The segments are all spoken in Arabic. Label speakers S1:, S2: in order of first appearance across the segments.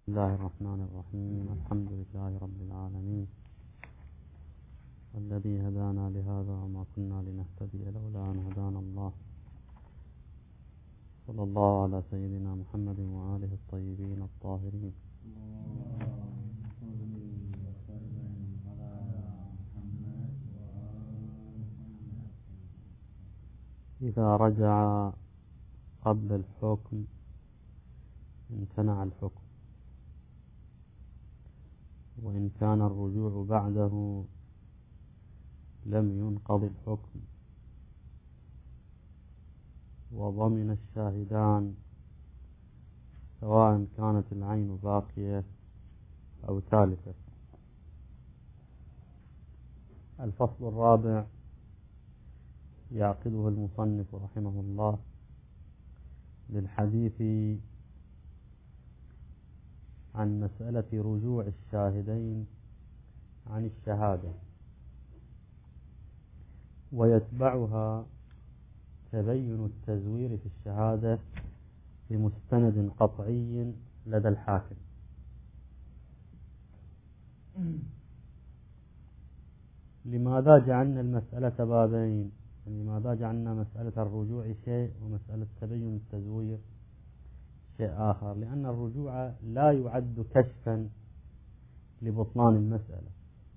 S1: بسم الله الرحمن الرحيم. الحمد لله رب العالمين الذي هدانا لهذا وما كنا لنهتدي لولا أن هدانا الله. صلى الله على سيدنا محمد وآله الطيبين الطاهرين. إذا رجع قبل الحكم امتنع الحكم، وإن كان الرجوع بعده لم ينقض الحكم، وضمن الشاهدان سواء كانت العين باقية أو ثالثة. الفصل الرابع يعقده المصنف رحمه الله للحديث عن مسألة رجوع الشاهدين عن الشهادة، ويتبعها تبين التزوير في الشهادة بمستند قطعي لدى الحاكم. لماذا جعلنا المسألة بابين؟ لماذا جعلنا مسألة الرجوع شيء ومسألة تبين التزوير شيء آخر؟ لأن الرجوع لا يعد كشفا لبطلان المسألة.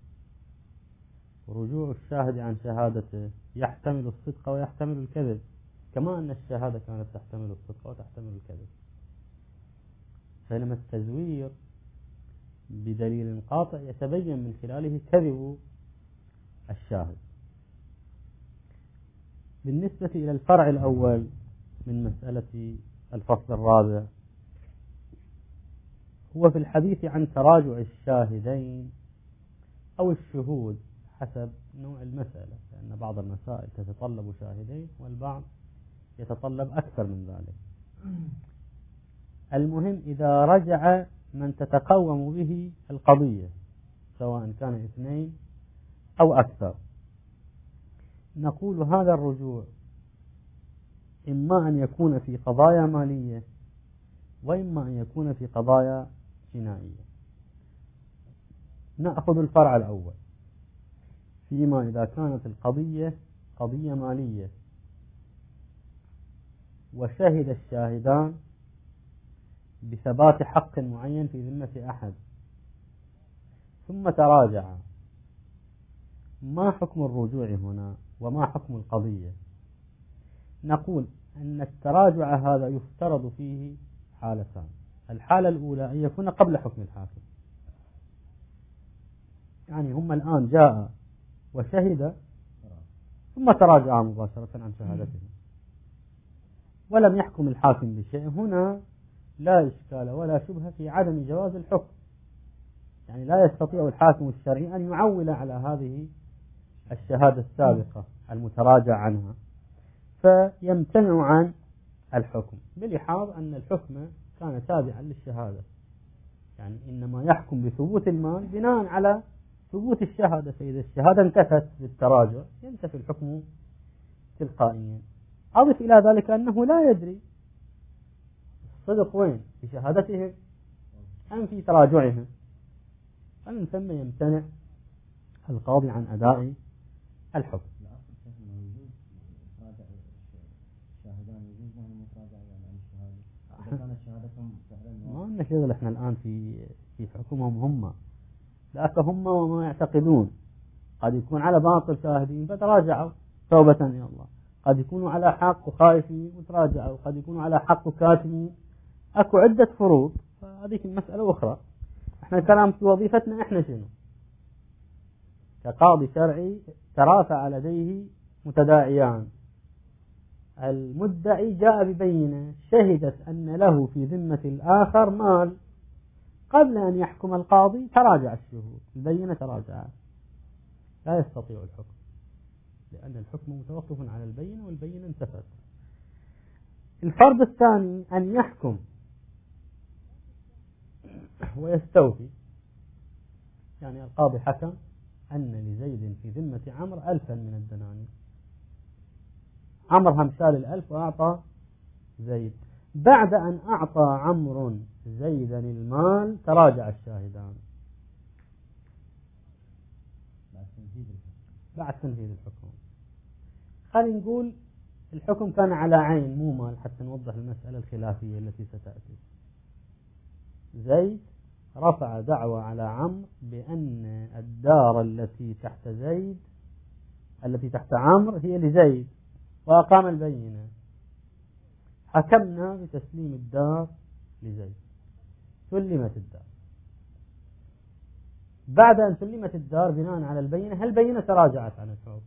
S1: رجوع الشاهد عن شهادته يحتمل الصدق ويحتمل الكذب، كما أن الشهادة كانت تحتمل الصدق وتحتمل الكذب. بينما التزوير بدليل قاطع يتبين من خلاله كذب الشاهد. بالنسبة إلى الفرع الأول من مسألة الفصل الرابع، هو في الحديث عن تراجع الشاهدين أو الشهود حسب نوع المسألة، لأن بعض المسائل تتطلب شاهدين والبعض يتطلب أكثر من ذلك. المهم إذا رجع من تتقوم به القضية سواء كان اثنين أو أكثر، نقول هذا الرجوع إما أن يكون في قضايا مالية وإما أن يكون في قضايا جنائية. نأخذ الفرع الأول، فيما إذا كانت القضية قضية مالية وشهد الشاهدان بثبات حق معين في ذمة أحد ثم تراجع، ما حكم الرجوع هنا وما حكم القضية؟ نقول أن التراجع هذا يفترض فيه حالتان. الحالة الأولى أن يكون قبل حكم الحاكم، يعني هم الآن جاء وشهد ثم تراجع مباشرة عن شهادته ولم يحكم الحاكم بشيء. هنا لا إشكال ولا شبهة في عدم جواز الحكم، يعني لا يستطيع الحاكم الشرعي أن يعول على هذه الشهادة السابقة المتراجع عنها فيمتنع عن الحكم، بلحاظ أن الحكم كان تابعا للشهادة، يعني إنما يحكم بثبوت المال بناء على ثبوت الشهادة. فإذا الشهادة انتفت بالتراجع ينتفي الحكم تلقائيا. أضف إلى ذلك أنه لا يدري الصدق وين، في شهادتهم أم في تراجعهم، فمن ثم يمتنع القاضي عن أداء الحكم. ما لنا شغل احنا الآن في حكمهم هم، لكن هم وما يعتقدون. قد يكون على باطل شاهدين فتراجعوا توبة إلى الله، قد يكونوا على حق وخائفين وتراجعوا، قد يكونوا على حق وكاتمين. أكو عدة فروض، فهذه المسألة أخرى. احنا الكلام في وظيفتنا احنا شنو؟ كقاضي شرعي ترافع لديه متداعيان، المدعي جاء ببينة شهدت أن له في ذمة الآخر مال، قبل أن يحكم القاضي تراجع الشهود، البينة تراجعت، لا يستطيع الحكم لأن الحكم متوقف على البينة والبينة انتفت. الفرض الثاني أن يحكم ويستوفي، يعني القاضي حكم أن لزيد في ذمة عمرو 1000 من الدنانير، عمرو هم شال 1000 وأعطى زيد، بعد أن أعطى عمرو زيدا المال تراجع الشاهدان بعد تنفيذ الحكم. خلينا نقول الحكم كان على عين مو مال حتى نوضح المسألة الخلافية التي ستأتي. زيد رفع دعوى على عمرو بأن الدار التي تحت زيد التي تحت عمرو هي لزيد وأقام البينة. حكمنا بتسليم الدار لزيد، سلمت الدار. بعد أن سلمت الدار بناء على البينة، البينة تراجعت عن الحكم،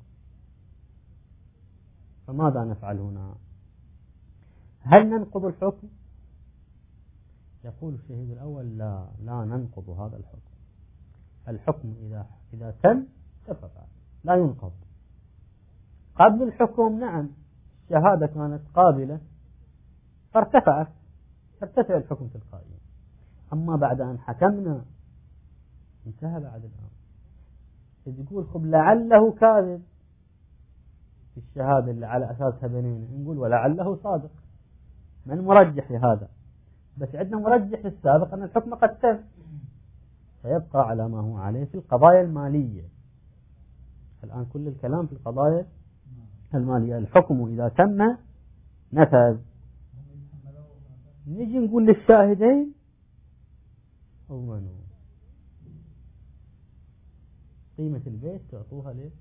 S1: فماذا نفعل هنا؟ هل ننقض الحكم؟ يقول الشهيد الأول لا ننقض هذا الحكم. الحكم إذا تم ارتفع لا ينقض. قبل الحكم نعم الشهادة كانت قابلة فارتفع الحكم تلقائيا، أما بعد أن حكمنا انتهى بعد الآن. تقول خب لعله كاذب في الشهادة اللي على أساسها بنينا، نقول ولعله صادق، من مرجح لهذا؟ بس عندنا مرجح للسابق أن الحكم قد تم، فيبقى على ما هو عليه في القضايا المالية. الآن كل الكلام في القضايا المالية. الحكم إذا تم نفذ. نجي نقول للشاهدين أضمنوا قيمة البيت تعطوها ليه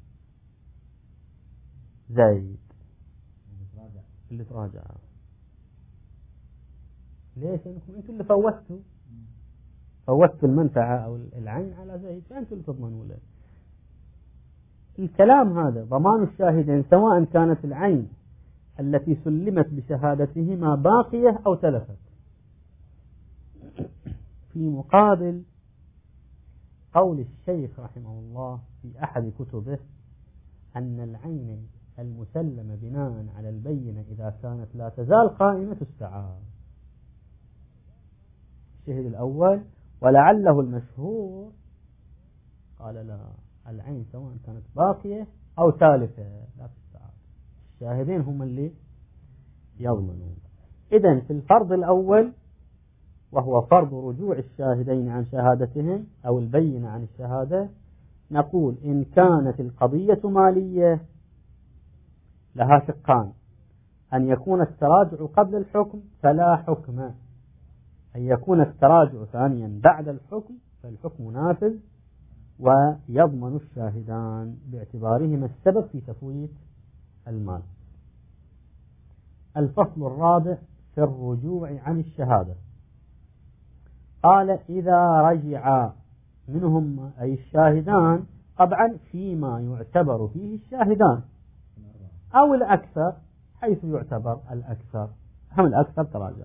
S1: زيد اللي تراجع. ليش؟ انكم انتم اللي فوتوا المنفعة او العين على زيد، فانتم اللي تضمنوا له. الكلام هذا ضمان الشاهدين سواء كانت العين التي سلمت بشهادتهما باقية او تلفت. في مقابل قول الشيخ رحمه الله في أحد كتبه أن العين المسلمة بناء على البينة إذا كانت لا تزال قائمة تستعاد. الشهيد الأول ولعله المشهور قال لا، العين سواء كانت باقية أو تالفة لا تستعاد، الشاهدين هم اللي يضمنون. إذن في الفرض الأول وهو فرض رجوع الشاهدين عن شهادتهم أو البينة عن الشهادة، نقول إن كانت القضية مالية لها شقان: أن يكون التراجع قبل الحكم فلا حكم، أن يكون التراجع ثانيا بعد الحكم فالحكم نافذ ويضمن الشاهدان باعتبارهما السبب في تفويت المال. الفصل الرابع في الرجوع عن الشهادة. قال إذا رجع منهم أي الشاهدان، طبعا فيما يعتبر فيه الشاهدان أو الأكثر، حيث يعتبر الأكثر، هم الأكثر تراجع.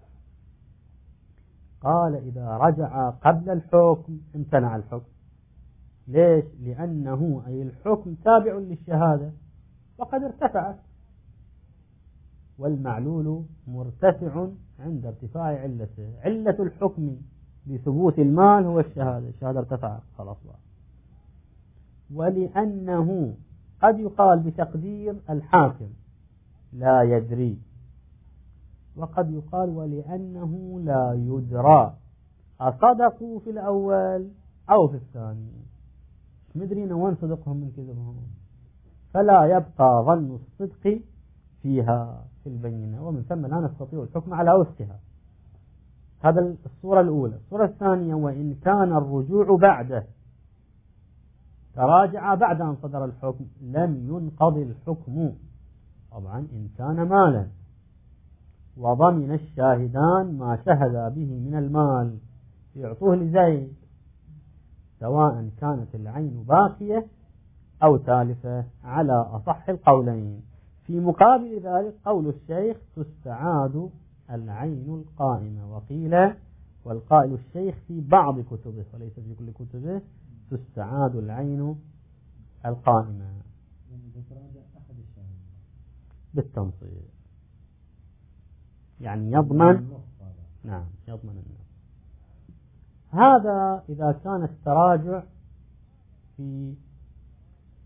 S1: قال إذا رجع قبل الحكم امتنع الحكم. ليش؟ لأنه أي الحكم تابع للشهادة وقد ارتفعت، والمعلول مرتفع عند ارتفاع علته. علة الحكم بثبوت المال هو الشهادة، الشهادة ارتفعت خلاص بقى. ولأنه قد يقال بتقدير الحاكم لا يدري، وقد يقال ولأنه لا يدرى أصدقوا في الأول أو في الثاني، مدرين وين صدقهم من كذبهم، فلا يبقى ظن الصدق فيها في البينة، ومن ثم لا نستطيع الحكم على وفقها. هذا الصورة الأولى. الصورة الثانية: وإن كان الرجوع بعده، تراجع بعد أن صدر الحكم، لم ينقض الحكم. طبعا إن كان مالا وضمن الشاهدان ما شهد به من المال يعطوه لزيد، سواء كانت العين باقية أو تالفة على أصح القولين. في مقابل ذلك قول الشيخ: تستعاد العين القائمة. وقيل والقائل الشيخ في بعض كتبه وليس في كل كتبه: تستعاد العين القائمة بالتنصير، يعني يضمن. نعم يضمن النص. هذا إذا كان التراجع في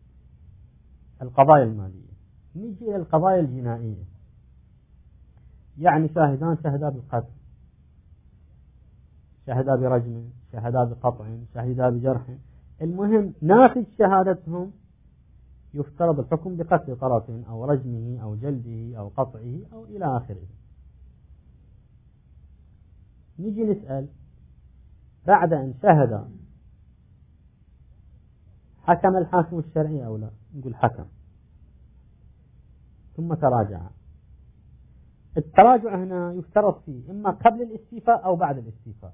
S1: القضايا المالية. نجي إلى القضايا الجنائية. يعني شاهدان شهدا بالقتل، شهدا برجم، شهدا بقطع، شهدا بجرح، المهم ناتج شهادتهم يفترض الحكم بقتل طرف أو رجمه أو جلده أو قطعه أو إلى آخره. نيجي نسأل بعد أن شهد حكم الحاكم الشرعي أو لا؟ نقول حكم، ثم تراجع. التراجع هنا يفترض فيه إما قبل الاستيفاء أو بعد الاستيفاء.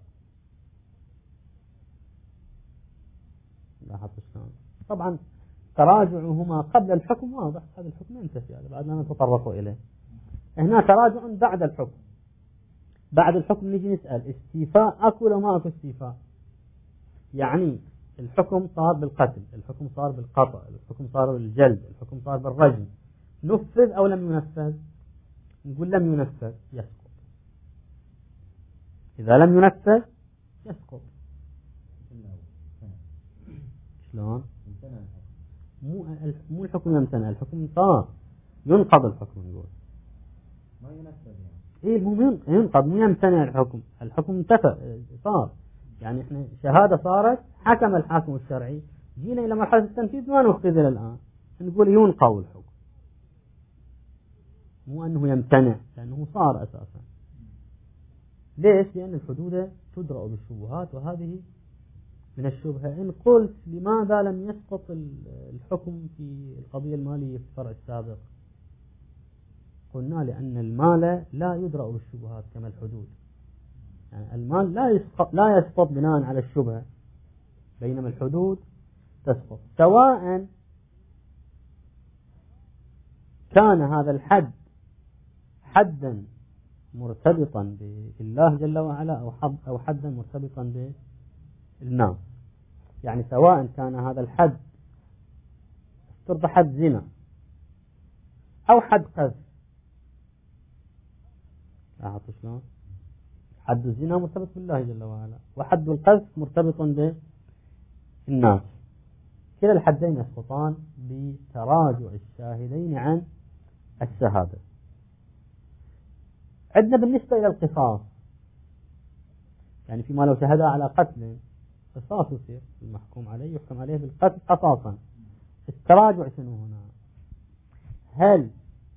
S1: لاحظت شلون؟ طبعا تراجعهما قبل الحكم واضح، هذا الحكم ينتهي، هذا بعد ما نتطرق إليه. هنا تراجع بعد الحكم. بعد الحكم نجي نسأل استيفاء أكو ولا ما أكو استيفاء؟ يعني الحكم صار بالقتل، الحكم صار بالقطع، الحكم صار بالجلد، الحكم صار بالرجم، نفذ أو لم ينفذ؟ نقول لم ينفذ، يسقط. إذا لم ينفذ يسقط. شلون؟ مو الحكم يمتنع، الحكم صار ينقض الحكم، نقول
S2: ما ينفذ يعني.
S1: إيه المهم ينقض، مو يمتنع الحكم، الحكم انتفى صار. يعني احنا شهادة صارت، حكم الحاكم الشرعي، جينا إلى مرحلة التنفيذ ما نفذ إلى الآن، نقول ينقض الحكم، مو أنه يمتنع، لأنه صار أساسا. ليش؟ لأن الحدود تدرأ بالشبهات، وهذه من الشبهة. إن قلت لماذا لم يسقط الحكم في القضية المالية في الفرع السابق؟ قلنا لأن المال لا يدرأ بالشبهات كما الحدود. يعني المال لا يسقط بناء على الشبهة، بينما الحدود تسقط. سواء كان هذا الحد حدا مرتبطا بالله جل وعلا أو حدا مرتبطا بالناس. يعني سواء كان هذا الحد افترض حد زنا أو حد قذف. لاحظوا شلون؟ حد الزنا مرتبط بالله جل وعلا، وحد القذف مرتبط بالناس. كلا الحدين يسقطان بتراجع الشاهدين عن الشهادة. عندنا بالنسبة إلى القصاص، يعني فيما لو شهد على قتل قصاص يصير المحكوم عليه يحكم عليه بالقتل قصاصا. التراجع شنو هنا؟ هل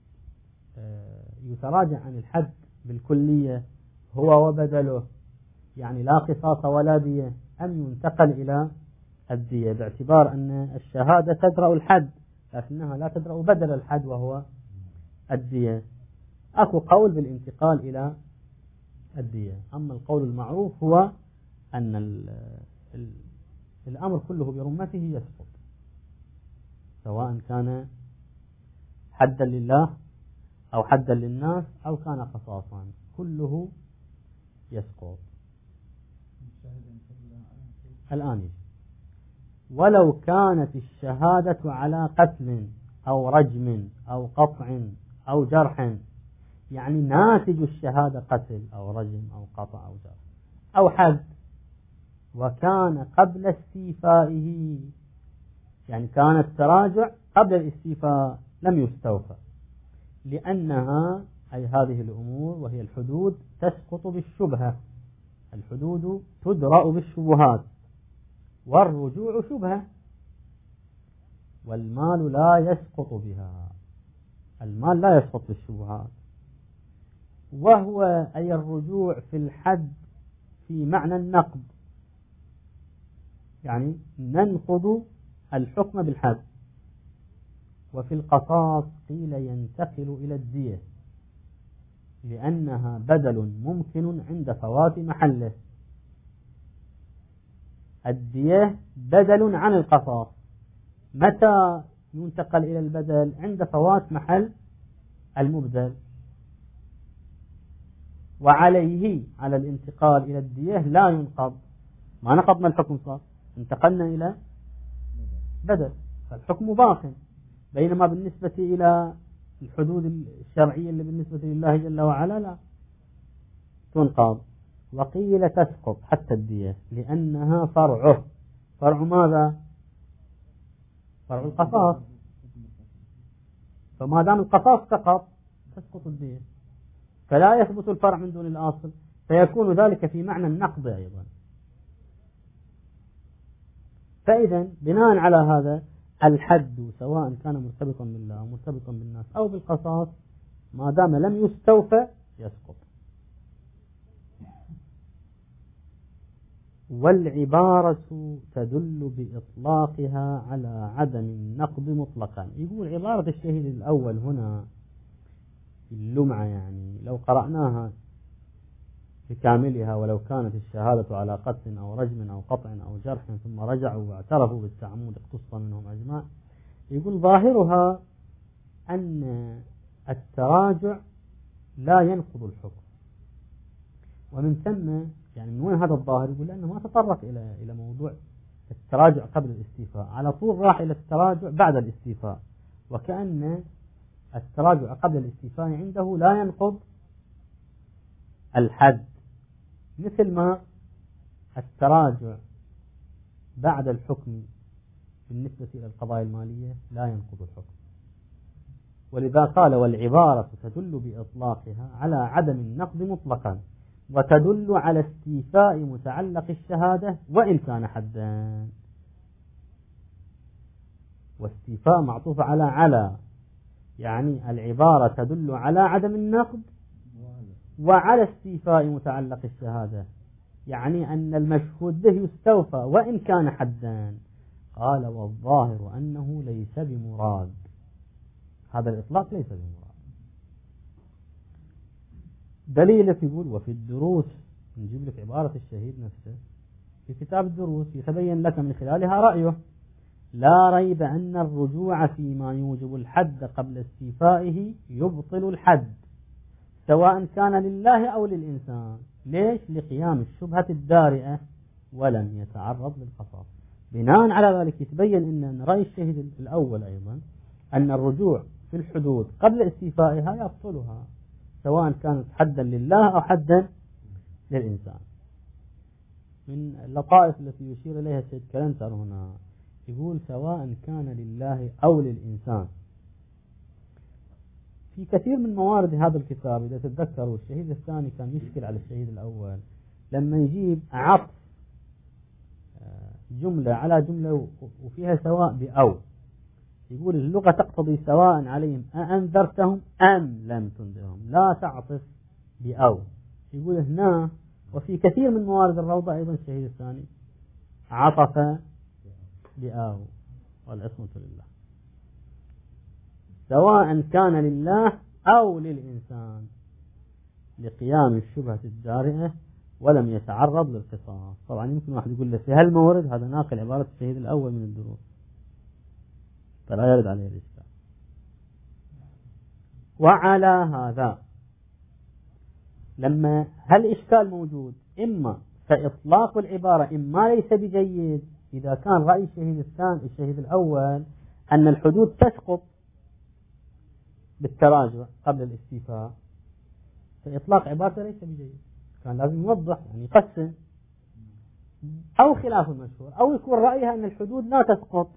S1: يتراجع عن الحد بالكلية هو وبدله، يعني لا قصاص ولا دية، أم ينتقل إلى الدية، باعتبار أن الشهادة تدرأ الحد لكنها لا تدرأ بدل الحد وهو الدية؟ أكو قول بالانتقال إلى الدية، أما القول المعروف هو أن الأمر كله برمته يسقط، سواء كان حدا لله أو حدا للناس أو كان قصاصا، كله يسقط. الآن ولو كانت الشهادة على قتل أو رجم أو قطع أو جرح، يعني ناتج الشهادة قتل أو رجم أو قطع أو جرح أو حد، وكان قبل استيفائه، يعني كان التراجع قبل الاستيفاء لم يستوفى، لأنها أي هذه الأمور وهي الحدود تسقط بالشبهة. الحدود تدرأ بالشبهات، والرجوع شبهة، والمال لا يسقط بها. المال لا يسقط بالشبهات، وهو أي الرجوع في الحد في معنى النقض، يعني ننقض الحكم بالحد. وفي القصاص قيل ينتقل إلى الدية، لأنها بدل ممكن عند فوات محله. الدية بدل عن القصاص، متى ينتقل إلى البدل؟ عند فوات محل المبدل، وعليه على الانتقال إلى الدية لا ينقض، ما نقضنا الحكم، صار انتقلنا إلى بدل، فالحكم باق. بينما بالنسبة إلى الحدود الشرعية اللي بالنسبة لله جل وعلا لا تنقض. وقيل تسقط حتى الدية لأنها فرعه. فرع ماذا؟ فرع القصاص، فما دام القصاص سقط تسقط الدية. فلا يثبت الفرع من دون الأصل، فيكون ذلك في معنى النقض أيضا. فإذا بناء على هذا الحد سواء كان مرتبطا بالله أو مرتبطا بالناس أو بالقصاص ما دام لم يستوفى يسقط. والعبارة تدل بإطلاقها على عدم النقض مطلقا. يقول عبارة الشهيد الأول هنا اللمعة، يعني لو قرأناها بكاملها ولو كانت الشهادة على قتل أو رجم أو قطع أو جرح ثم رجعوا واعترفوا بالتعمد اقتص منهم أجماع، يقول ظاهرها أن التراجع لا ينقض الحكم. ومن ثم يعني من وين هذا الظاهر؟ يقول لأنه ما تطرق إلى موضوع التراجع قبل الاستيفاء، على طول راح إلى التراجع بعد الاستيفاء، وكأن التراجع قبل الاستيفاء عنده لا ينقض الحد، مثل ما التراجع بعد الحكم بالنسبة إلى القضايا المالية لا ينقض الحكم. ولذا قال والعبارة تدل بإطلاقها على عدم النقض مطلقا، وتدل على استيفاء متعلق الشهادة وإن كان حدا. واستيفاء معطوف على يعني العبارة تدل على عدم النقض وعلى استيفاء متعلق الشهادة، يعني أن المشهود به يستوفى وإن كان حدا. قال والظاهر أنه ليس بمراد، هذا الإطلاق ليس بمراد. دليل يقول وفي الدروس، نجيب لك عبارة الشهيد نفسه في كتاب الدروس يتبين لك من خلالها رأيه: لا ريب أن الرجوع فيما يوجب الحد قبل استيفائه يبطل الحد سواء كان لله أو للإنسان. ليش؟ لقيام الشبهة الدارئة ولم يتعرض للقصاص. بناء على ذلك يتبين أن رأي الشهيد الأول أيضا أن الرجوع في الحدود قبل استيفائها يبطلها سواء كانت حدا لله أو حدا للإنسان. من اللطائف التي يشير إليها السيد كلنتر هنا يقول سواء كان لله أو للإنسان. في كثير من موارد هذا الكتاب إذا تتذكروا الشهيد الثاني كان يشكل على الشهيد الأول لما يجيب عطف جملة على جملة وفيها سواء بأو، يقول اللغة تقتضي سواء عليهم أأنذرتهم أم لم تنذرهم، لا تعطف بأو. يقول هنا وفي كثير من موارد الروضة أيضا الشهيد الثاني عطف بأو، والعصمة لله، سواء كان لله أو للإنسان لقيام الشبهة الدارئة ولم يتعرض للقصاص. طبعا يمكن واحد يقول له في هالمورد هذا ناقل عبارة الشهيد الأول من الدروس، فلا يرد عليه الإشكال. وعلى هذا لما هالإشكال موجود إما فإطلاق العبارة إما ليس بجيد إذا كان رأي الشهيد الأول أن الحدود تسقط بالتراجع قبل الاستيفاء، فإطلاق عبارته ليس بجيد، كان لازم يوضح يعني يقسم، أو خلاف المشهور، أو يكون رأيها أن الحدود لا تسقط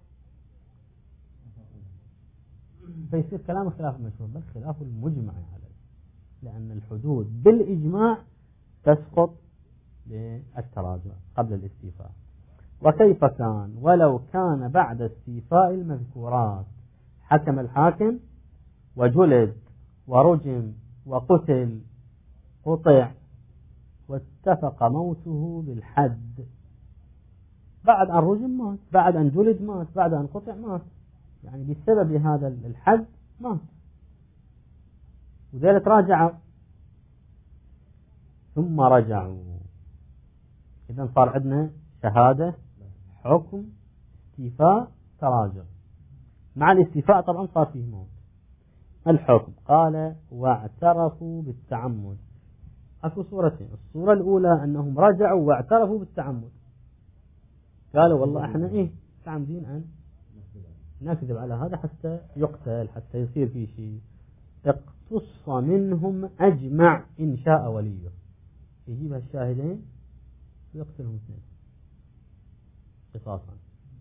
S1: فيصير كلام خلاف المشهور، بل خلاف المجمع عليه، لأن الحدود بالإجماع تسقط بالتراجع قبل الاستيفاء. وكيف كان ولو كان بعد استيفاء المذكورات حكم الحاكم وجلد ورجم وقتل قطع واتفق موته بالحد، بعد أن رجم مات، بعد أن جلد مات، بعد أن قطع مات، يعني بسبب هذا الحد مات، وذلك راجع ثم رجعوا. إذن صار عندنا شهادة حكم استيفاء تراجع. مع الاستيفاء طبعا صار فيه موت. الحكم قال واعترفوا بالتعمد. أكو صورتين، الصورة الأولى أنهم رجعوا واعترفوا بالتعمد، قالوا والله احنا متعمدين أن نكذب على هذا حتى يقتل، حتى يصير في شيء، اقتص منهم أجمع إن شاء وليه، يجيب الشاهدين ويقتلهم اثنين قصاصا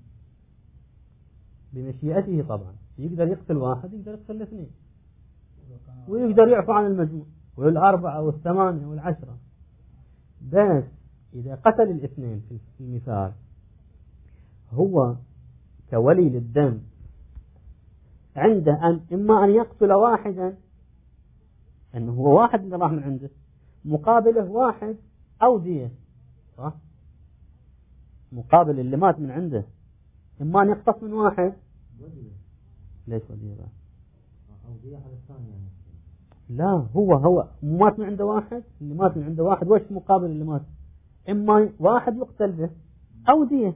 S1: بمشيئته. طبعا يقدر يقتل واحد، يقدر يقتل اثنين، ويقدر يعفو عن المجموع، والأربعة والثمانية والعشرة. بس إذا قتل الاثنين في المثال هو كولي للدم عنده إما أن يقتل واحدا، أنه هو واحد اللي راح من عنده مقابله واحد، أو دية. صح؟ مقابل اللي مات من عنده إما أن يقتص من واحد. ليش ودية بقى؟
S2: أو دية على الثانية.
S1: لا، هو مات من عنده واحد، اللي مات من عنده واحد، وش مقابل اللي مات؟ إما واحد يقتل به أو دية.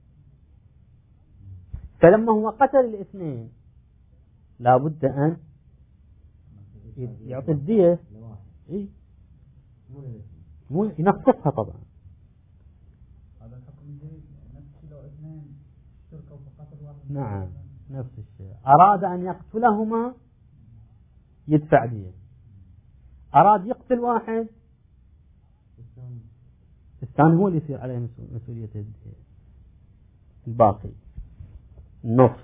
S1: فلما هو قتل الاثنين لابد أن يعطي الدية. إيه؟ مو ينقصها طبعا.
S3: هذا الحكم نفس لو اثنين اشتركوا في قتل واحد.
S1: نعم نفس الشيء. أراد أن يقتلهما يدفع دية، أراد يقتل واحد الثاني هو اللي يصير عليه مسؤولية الدية، الباقي النصف.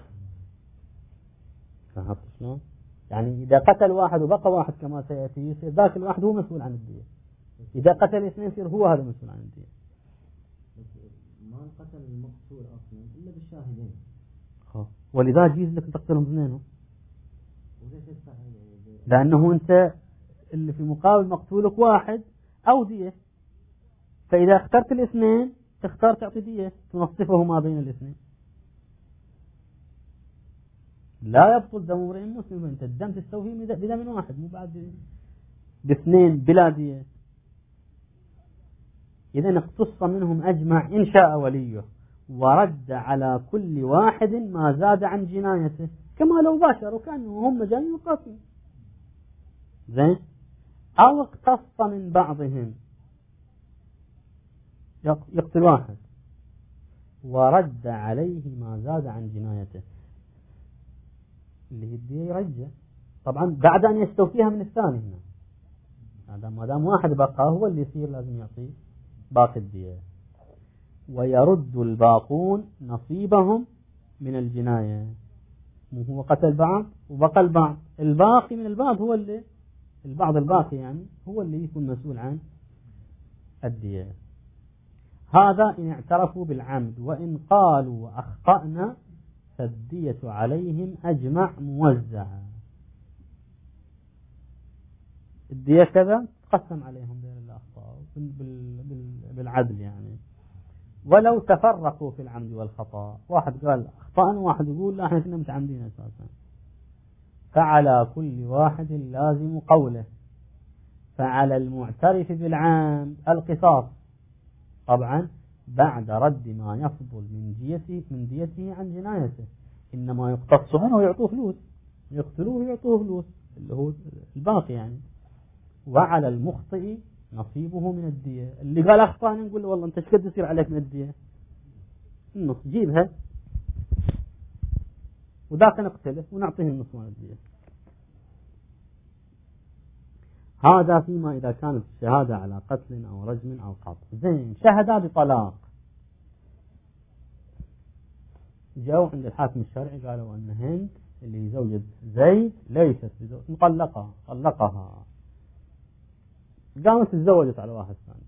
S1: فهمت شلون؟ يعني إذا قتل واحد وبقى واحد كما سيأتي يصير ذاك الواحد هو مسؤول عن الدية. إذا قتل اثنين يصير هو هذا مسؤول عن الدية.
S2: ما قتل المقتول أصلا إلا بالشاهدين.
S1: ولذا جيز لك تقتلهم اثنين، لأنه أنت اللي في مقابل مقتولك واحد أو دية. فإذا اخترت الاثنين تختار تعطي دية تنصفه ما بين الاثنين. لا يبطل دم امرئ مسلم. أنت الدم تستوفيه بدم واحد، مو بعد باثنين بلا دية. إذن اقتص منهم أجمع إن شاء وليه، ورد على كل واحد ما زاد عن جنايته، كما لو باشروا كانوا هم جايين يقاتلون. زين؟ أو اقتص من بعضهم، يقتل واحد ورد عليه ما زاد عن جنايته، اللي يديه يرجع طبعا بعد أن يستوفيها من الثاني. هنا ما دام واحد بقى هو اللي يصير لازم يعطي باقي الدية. ويرد الباقون نصيبهم من الجناية. هو قتل بعض وبقى البعض، الباقي من البعض هو اللي البعض الباقي يعني هو اللي يكون مسؤول عن الدية. هذا إن اعترفوا بالعمد، وإن قالوا أخطأنا فالدية عليهم أجمع موزعة. الدية كذا تقسم عليهم بين الأخطاء بالعدل يعني. ولو تفرقوا في العمد والخطأ، واحد قال أخطأنا وواحد يقول لا احنا كنا متعمدين أساسا، فعلى كل واحد لازم قوله. فعلى المعترف بالعمد القصاص طبعا بعد رد ما يفضل من ديته عن جنايته. إنما يقتص منه ويعطوه فلوس، يقتلوه ويعطوه فلوس اللي هو الباقي يعني. وعلى المخطئ نصيبه من الدية. اللي قال أخطأنا نقول له والله أنت ايش قد يصير عليك من الدية؟ النص جيبها وذاك نقتله ونعطيه النص من الدية. هذا فيما إذا كانت الشهادة على قتل أو رجم أو قطع. زين، شهدا بطلاق، جاءوا عند الحاكم الشرعي قالوا أن هند اللي زوجة زيد ليست مطلقة، طلقها، قامت تزوجت على واحد ثاني.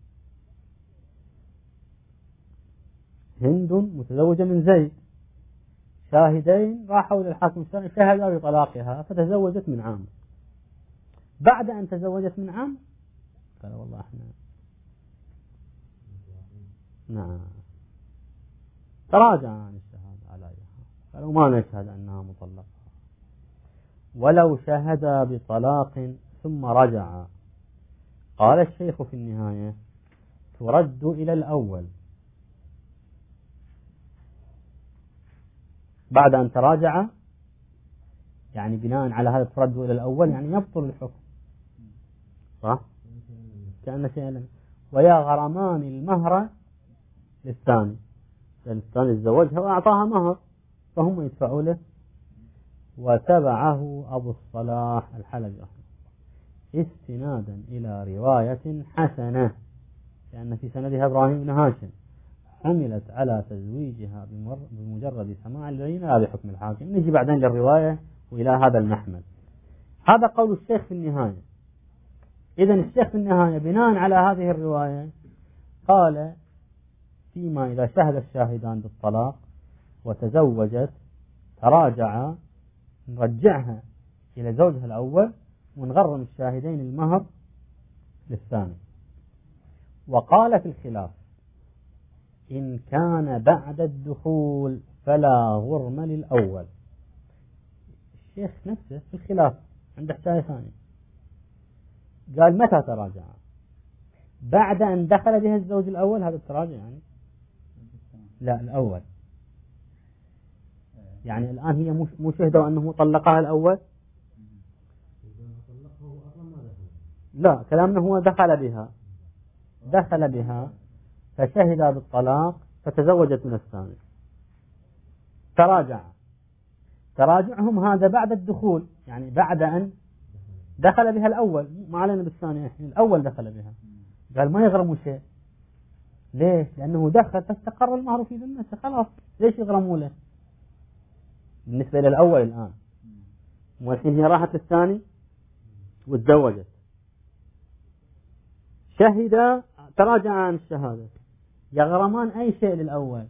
S1: هند متزوجة من زيد، شاهدين راحوا للحاكم الشرعي شهدا بطلاقها فتزوجت من عام. بعد أن تزوجت من عام قال والله احنا نعم تراجع عن الشهادة عليها، قالوا ما نشهد أنها مطلقة. ولو شهد بطلاق ثم رجع، قال الشيخ في النهاية ترد إلى الأول. بعد أن تراجع يعني بناء على هذا ترد إلى الأول يعني يبطل الحكم، صح؟ كأن شيئا. ويا غرمان المهر للثاني، لأن الثاني تزوجها وأعطاها مهر فهم يدفعوا له. وتبعه أبو الصلاح الحلبي استنادا إلى رواية حسنة، لأن في سندها إبراهيم بن هاشم، حملت على تزويجها بمجرد سماع البينة لا بحكم الحاكم. نجي بعدين للرواية وإلى هذا المحمل. هذا قول الشيخ في النهاية. إذا الشيخ في النهاية بناء على هذه الرواية قال فيما إذا شهد الشاهدان بالطلاق وتزوجت تراجع نرجعها إلى زوجها الأول ونغرم الشاهدين المهر للثاني. وقال في الخلاف إن كان بعد الدخول فلا غرم للأول. الشيخ نفسه في الخلاف عنده حكاية ثانية، قال متى تراجع؟ بعد أن دخل بها الزوج الأول، هذا التراجع يعني لا الأول، يعني الآن هي مو شهدوا أنه طلقها الأول، لا كلامنا هو دخل بها فشهد بالطلاق فتزوجت من الثاني، تراجعهم هذا بعد الدخول، يعني بعد أن دخل بها الأول، ما علينا بالثاني، يعني الأول دخل بها، قال ما يغرموا شيء. ليش؟ لأنه دخل فاستقر المهر في ذمته، خلاص ليش يغرموا له بالنسبة للأول الآن؟ والحين هي راحت للثاني وتزوجت، شهد تراجع عن الشهادة، يغرمان أي شيء للأول.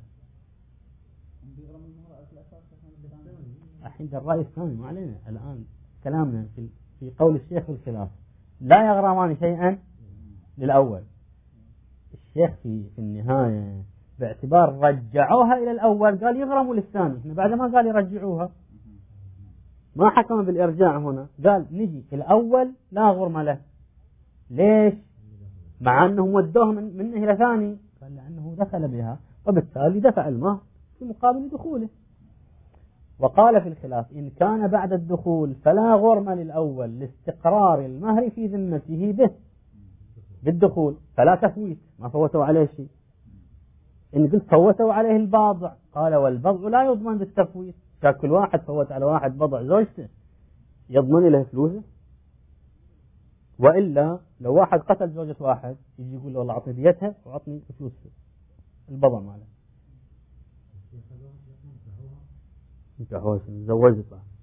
S1: الحين الرأي الثاني ما علينا الآن، كلامنا في قول الشيخ في الخلاف لا يغرمان شيئا للأول. الشيخ في النهاية باعتبار رجعوها إلى الأول قال يغرموا للثاني، بعد ما قال يرجعوها ما حكم بالإرجاع هنا، قال نجي الأول لا غرم له. ليش؟ مع أنه ودوه منه إلى ثاني، قال لأنه دخل بها وبالتالي دفع المهر في مقابل دخوله. وقال في الخلاف إن كان بعد الدخول فلا غرم للأول لاستقرار المهر في ذمته به بالدخول، فلا تفويت، ما فوتوا عليه شيء. إن قلت فوتوا عليه الباضع، قال والبضع لا يضمن بالتفويت، كل واحد فوت على واحد بضع زوجته يضمن له فلوسه؟ وإلا لو واحد قتل زوجة واحد يجي يقول له والله أعطني ديتها وأعطني فلوس البضع ماله. تزوجت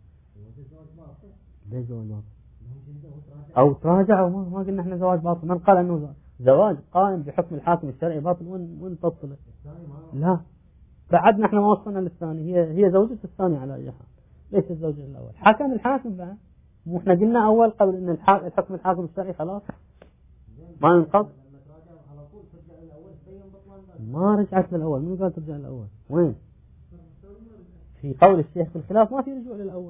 S1: ليش زواج باطل؟ أو تراجعوا، ما قلنا احنا زواج باطل، من قال أنه زواج قائم بحكم الحاكم الشرعي باطل وين تفصله؟ لا بعدنا احنا ما وصلنا للثاني، هي زوجة الثاني على أي حال، ليش الزوجة الأول؟ حكم الحاكم بعد، مو احنا قلنا أول قبل أن الحكم الحاكم الشرعي خلاص ما ينقض، ما رجعت للأول. من قال ترجع للأول؟ وين؟ في قول الشيخ في الخلاف ما في رجوع للأول.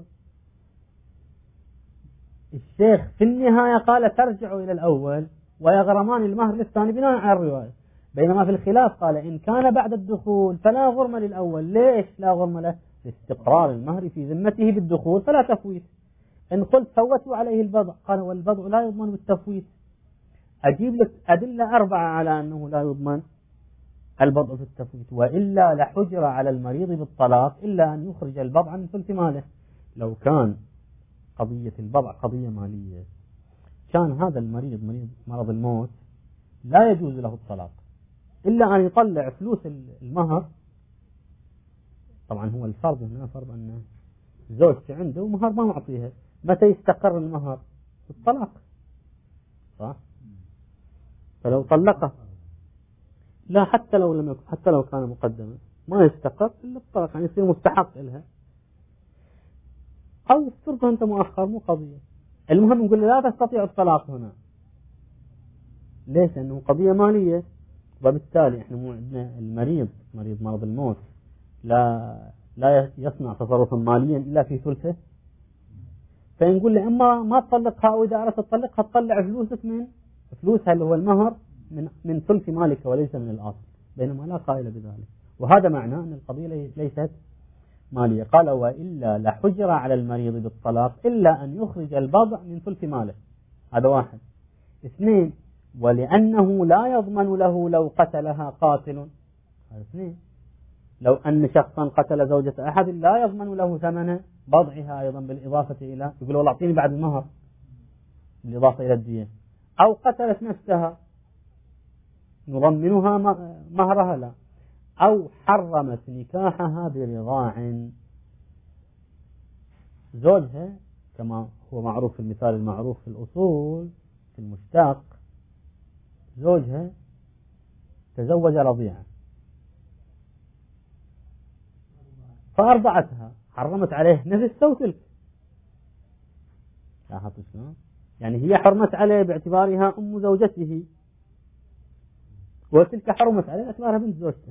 S1: الشيخ في النهاية قال ترجعوا إلى الأول ويغرمان المهر للثاني بناء على الرواية، بينما في الخلاف قال إن كان بعد الدخول فلا غرم للأول. ليش لا غرم له؟ لاستقرار المهر في ذمته بالدخول فلا تفويت. إن قلت فوتوا عليه البضع، قال والبضع لا يضمن بالتفويت، أجيب لك أدلة 4 على أنه لا يضمن البضع في التفويت، وإلا لحجر على المريض بالطلاق إلا أن يخرج البضع من ثلث ماله. لو كان قضية البضع قضية مالية كان هذا المريض مرض الموت لا يجوز له الطلاق إلا أن يطلع فلوس المهر. طبعا هو الفرض هنا فرض أن زوجته عنده مهر ما معطيها، متى يستقر المهر؟ الطلاق، صح؟ فلو طلقه لا، حتى لو لم يكن، حتى لو كان مقدما ما يستقر إلا الطلاق، يعني يصير مستحق لها، أو فرضه أنت مؤخر مو قضية. المهم نقول لا تستطيع الطلاق هنا، ليش؟ لأنه قضية مالية، وبالتالي احنا مو عندنا المريض مرض الموت لا يصنع تصرفا ماليا إلا في ثلثه، فنقول له إما ما تطلقها، أو إذا أردت تطلقها تطلع فلوسك من فلوسها اللي هو المهر من ثلث مالك وليس من الأصل، بينما لا قائل بذلك. وهذا معناه أن القضية ليست مالية. قال وإلا لحجر على المريض بالطلاق إلا أن يخرج البضع من ثلث ماله، هذا 1. 2 ولأنه لا يضمن له لو قتلها قاتل، هذا 2. لو أن شخصا قتل زوجة أحد لا يضمن له ثمن بضعها أيضا بالإضافة إلى، يقول والله أعطيني بعد المهر بالإضافة إلى الدية. أو قتلت نفسها نضمنها مهرها، لا. أو حرمت نكاحها برضاع، زوجها كما هو معروف في المثال المعروف في الأصول المشتاق زوجها تزوج رضيعة فأرضعتها، حرمت عليه نفسه وتلك. لاحظت شلون؟ يعني هي حرمت عليه باعتبارها أم زوجته، وتلك حرمت عليه باعتبارها بنت زوجته.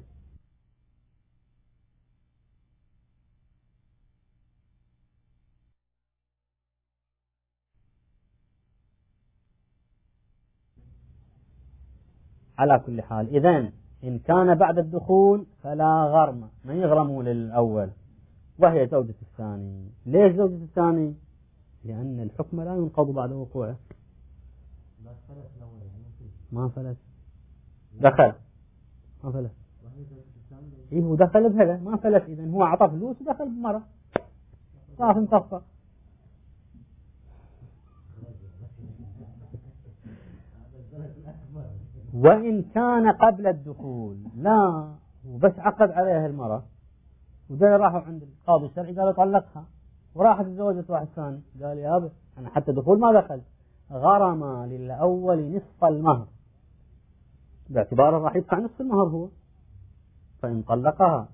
S1: على كل حال إذن إن كان بعد الدخول فلا غرم، ما يغرموا للأول وهي زوجة الثاني. ليش زوجة الثاني؟ لأن الحكم لا ينقض بعد وقوعه. ما فلت، دخل ما فلت، إيه هو دخل بهذا ما فلت، إذن هو أعطى فلوس ودخل بمرة صار مطفى. وإن كان قبل الدخول لا، وبس عقد عليها المرة وده راحوا عند القاضي الشرعي قالوا طلقها وراحت تزوجت واحد ثاني، قال يا أبا أنا حتى دخول ما دخل، غرم للأول نصف المهر باعتباره راح يدفع نصف المهر هو، فإن طلقها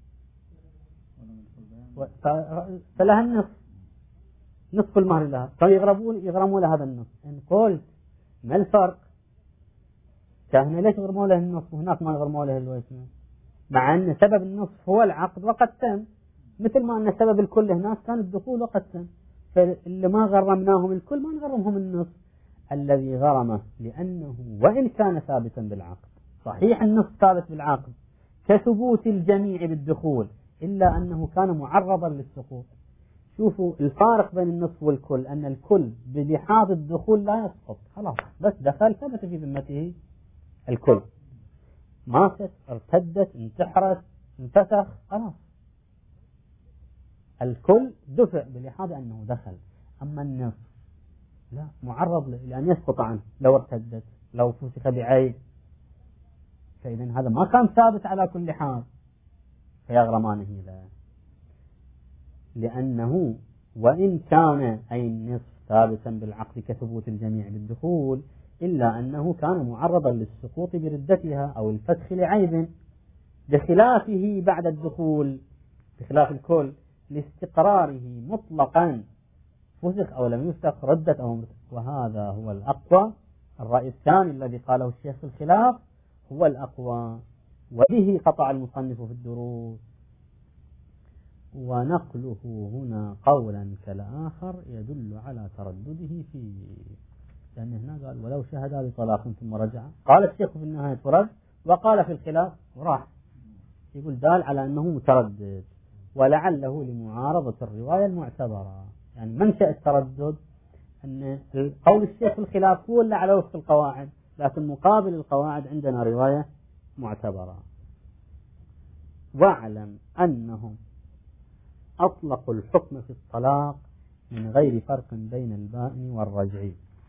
S1: فلها النصف، نصف المهر لها، فيغرموا لها هذا النصف. إن قلت ما الفرق؟ كهنا ليش يغرموا له النصف وهناك ما يغرموا له الويسمة، مع أن سبب النصف هو العقد وقد تم، مثل ما أن سبب الكل هناك كان الدخول وقد تم. فاللي ما غرمناهم الكل ما نغرمهم النصف، الذي غرمه لأنه وإن كان ثابتا بالعقد، صحيح النصف ثابت بالعقد كثبوت الجميع بالدخول، إلا أنه كان معرضا للسقوط. شوفوا الفارق بين النصف والكل، أن الكل بلحاظ الدخول لا يسقط، خلاص بس دخل ثبت في ذمته الكل، ماتت ارتدت انتحرت انفسخ خلاص الكل دفع بلحاظ أنه دخل. أما النصف لا، معرض لأن يسقط عنه لو ارتدت لو فسخ بعيب، فإذا هذا ما كان ثابت على كل حال فيغرمانه له، لأنه وإن كان أي النصف ثابتا بالعقد كثبوت الجميع بالدخول، إلا أنه كان معرضا للسقوط بردتها أو الفسخ لعيب، بخلافه بعد الدخول بخلاف الكل لاستقراره مطلقا فسخ أو لم يفسخ ردت أو مرتد. وهذا هو الأقوى، الرأي الثاني الذي قاله الشيخ في الخلاف هو الأقوى، وبه قطع المصنف في الدروس. ونقله هنا قولا كالآخر يدل على تردده فيه، لأن هنا قال ولو شهد بطلاق ثم رجع، قال الشيخ في النهاية ترد، وقال في الخلاف وراح، يقول دال على أنه متردد، ولعله لمعارضة الرواية المعتبرة. يعني منشأ التردد أن قول الشيخ في الخلاف هو اللي على وفق القواعد، لكن مقابل القواعد عندنا رواية معتبرة. واعلم أنهم أطلقوا الحكم في الطلاق من غير فرق بين البائن والرجعي.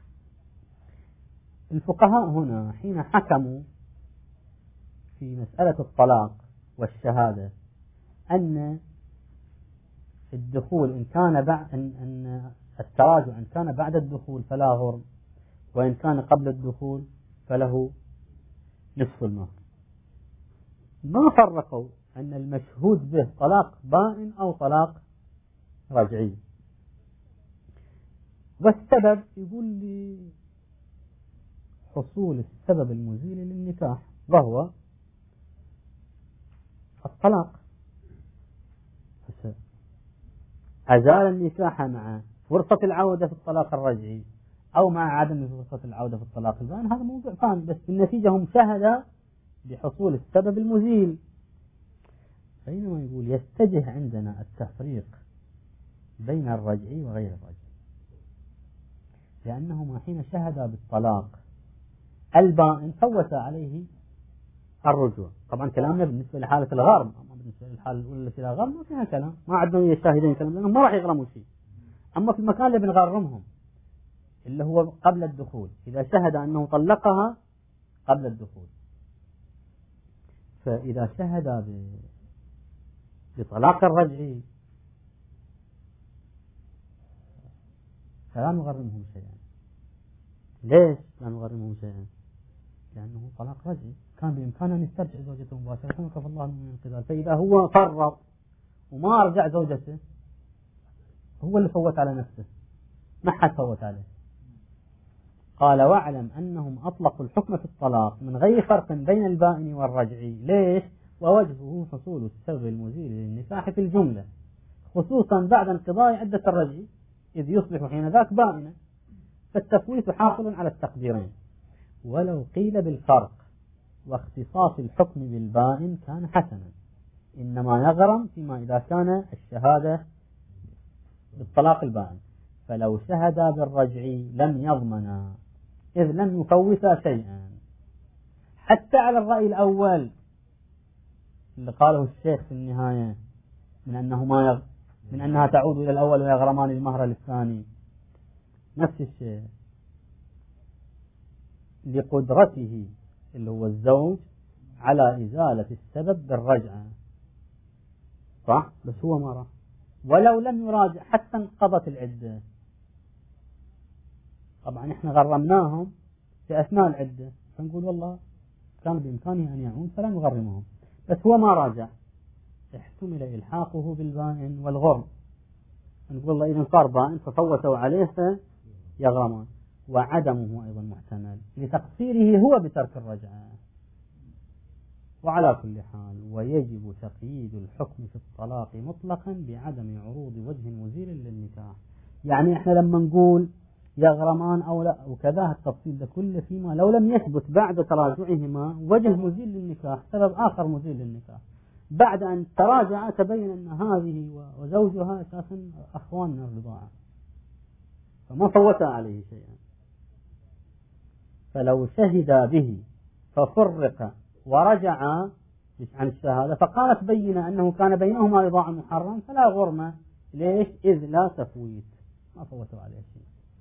S1: الفقهاء هنا حين حكموا في مسألة الطلاق والشهادة أن الدخول إن كان بعد أن التراجع إن كان بعد الدخول فلا غرم، وإن كان قبل الدخول فله نصف المهر، ما فرقوا أن المشهود به طلاق بائن أو طلاق رجعي. والسبب يقول لي حصول السبب المزيل للنكاح وهو الطلاق، أزال النكاح مع فرصة العودة في الطلاق الرجعي أو مع عدم فرصة العودة في الطلاق البائن، هذا موضوع ثاني، بس بالنتيجة هم شهد بحصول السبب المزيل. بينما يقول يتجه عندنا التفريق بين الرجعي وغير الرجعي، لأنهما حين شهدا بالطلاق البائن فوت عليه الرجوع. طبعا كلامنا بالنسبة لحالة الغرم، أما بالنسبة للحالة الأولى التي لا غرم ما فيها كلام، ما عندهم الشاهدين كلام لأنهم ما راح يغرموا شيء. أما في المكان اللي بنغرمهم اللي هو قبل الدخول، إذا شهد أنه طلقها قبل الدخول، فإذا شهد بطلاق الرجعي فلا نغرمهم شيئا، ليش لا نغرمه شيئا؟ لأنه طلاق رجعي، كان بإمكانه أن يسترجع زوجته مباشرة وكفى الله من القتال. فإذا هو فرط وما رجع زوجته هو اللي فوت على نفسه، ما حد فوت عليه. قال واعلم أنهم أطلقوا الحكم في الطلاق من غير فرق بين البائن والرجعي. ليش؟ ووجهه حصول السبب المزيل للنكاح في الجملة، خصوصا بعد انقضاء عدة الرجع، إذ يصبح حين ذاك بائنا، فالتفويت حاصل على التقديرين. ولو قيل بالفرق واختصاص الحكم بالبائن كان حسنا، إنما يغرم فيما إذا كان الشهادة بالطلاق البائن، فلو شهدا بالرجعي لم يضمنا، إذ لم يفوتا شيئا. حتى على الرأي الأول اللي قاله الشيخ في النهاية من أنها تعود إلى الأول ويغرمان المهر للثاني، نفس الشيء، لقدرته اللي هو الزوج على إزالة السبب بالرجعة، صح؟ بس هو ما راح، ولو لم يراجع حتى انقضت العدة. طبعا احنا غرمناهم في أثناء العدة، فنقول والله كان بإمكانه أن يعود فلا نغرمهم، بس هو ما راجع، احتمل إلحاقه بالبائن والغرم، نقول والله إذا صار بائن ففوتوا عليه فيغرمان. وعدمه أيضا محتمل لتقصيره هو بترك الرجعة. وعلى كل حال ويجب تقييد الحكم في الطلاق مطلقا بعدم عروض وجه مزيل للنكاح. يعني احنا لما نقول يغرمان أو لا وكذا، التفصيل ده كله فيما لو لم يثبت بعد تراجعهما وجه مزيل للنكاح، سبب آخر مزيل للنكاح، بعد أن تراجع تبين أن هذه وزوجها أساسا أخوان من الرضاعة، فما فوت عليه شيئا. فلو شهد به ففرق ورجع عن الشهادة فقالت بينة أنه كان بينهما رضاع محرم فلا غرمة. ليش؟ إذ لا تفويت، ما فوتوا عليه شيء.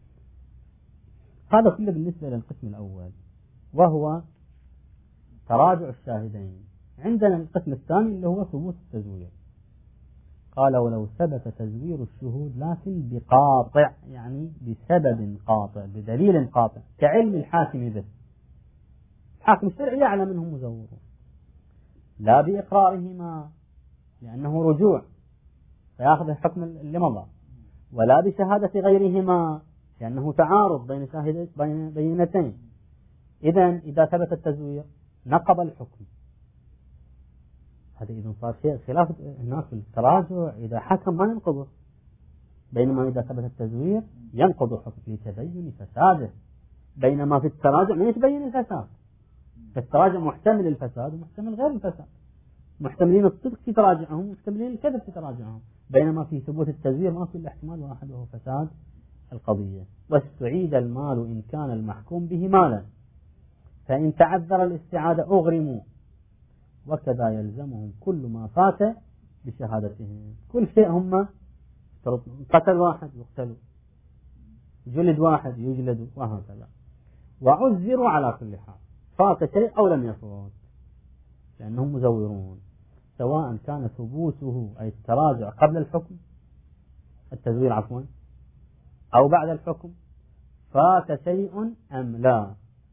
S1: هذا كله بالنسبة للقسم الأول وهو تراجع الشاهدين. عندنا القسم الثاني اللي هو ثبوت التزوير. قال ولو ثبت تزوير الشهود لكن بقاطع، يعني بسبب قاطع بدليل قاطع كعلم الحاكم به، الحاكم الشرعي يعلم انهم مزورون، لا بإقرارهما لأنه رجوع فيأخذ الحكم اللي مضى، ولا بشهادة غيرهما لأنه تعارض بين بينتين. إذا ثبت التزوير نقض الحكم. هذا إذا صار شيء خلاف هناك في التراجع، إذا حكم ما ينقضه، بينما إذا ثبت التزوير ينقض الحكم لتبين فساده، بينما في التراجع ما يتبين الفساد. في التراجع محتمل الفساد ومحتمل غير الفساد، محتملين الصدق في تراجعهم ومحتملين الكذب في تراجعهم، بينما في ثبوت التزوير ما في الاحتمال واحد وهو فساد القضية. واستعيد المال إن كان المحكوم به مالا، فإن تعذر الاستعادة أغرموا، وكذا يلزمهم كل ما فات بشهادتهم. كل شيء هم قتل واحد يقتلوا، جلد واحد يجلد، وهكذا. وعذروا على كل حال، فات شيء أو لم يفوت، لأنهم مزورون، سواء كان ثبوته أي التراجع قبل الحكم، التزوير عفوا، أو بعد الحكم، فات شيء أم لا،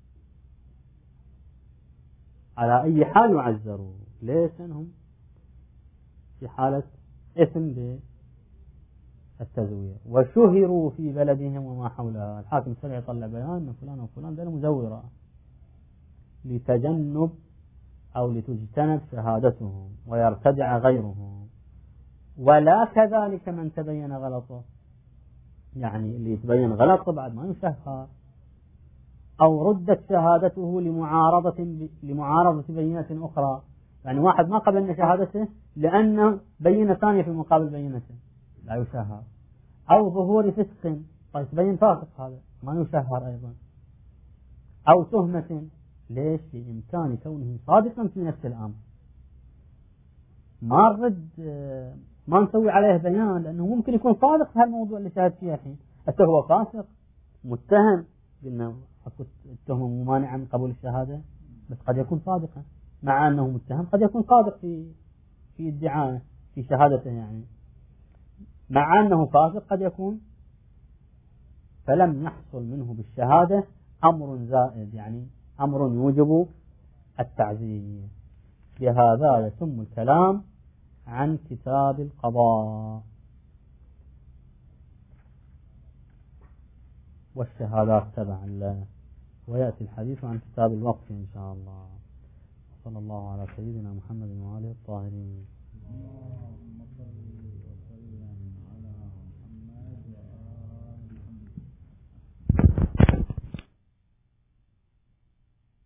S1: على أي حال يعذروا. ليش؟ لأنهم في حالة إثم بالتزوير وشهروا في بلدهم وما حولها. الحاكم الشرعي يطلع بيان أن فلان وفلان دول مزورة لتجنب أو لتجتنب شهادتهم ويرتدع غيرهم. ولا كذلك من تبين غلطه، يعني اللي يتبين غلطه بعد ما يشهر أو ردت شهادته لمعارضة بينة أخرى، يعني واحد ما قبلنا شهادته لأن بينة ثانية في مقابل بينته لا يشهر، أو ظهور فسق، طيب تبين فاسق هذا ما يشهر أيضا، أو تهمة. ليش؟ بإمكان كونه صادقا في نفس الأمر، ما نرد ما نسوي عليه بيان لأنه ممكن يكون صادق في هالموضوع اللي شاهد فيه الحين، حتى هو فاسق متهم، قلنا التهمة ممانعة من قبول الشهادة، بس قد يكون صادقا مع أنه متهم، قد يكون صادق في ادعائه في شهادته، يعني مع أنه فاسق قد يكون، فلم يحصل منه بالشهادة أمر زائد، يعني أمر يوجب التعزير. بهذا يتم الكلام عن كتاب القضاء والشهادات تبعا له، ويأتي الحديث عن كتاب الوقف إن شاء الله. صلى الله على سيدنا محمد وآله الطاهرين.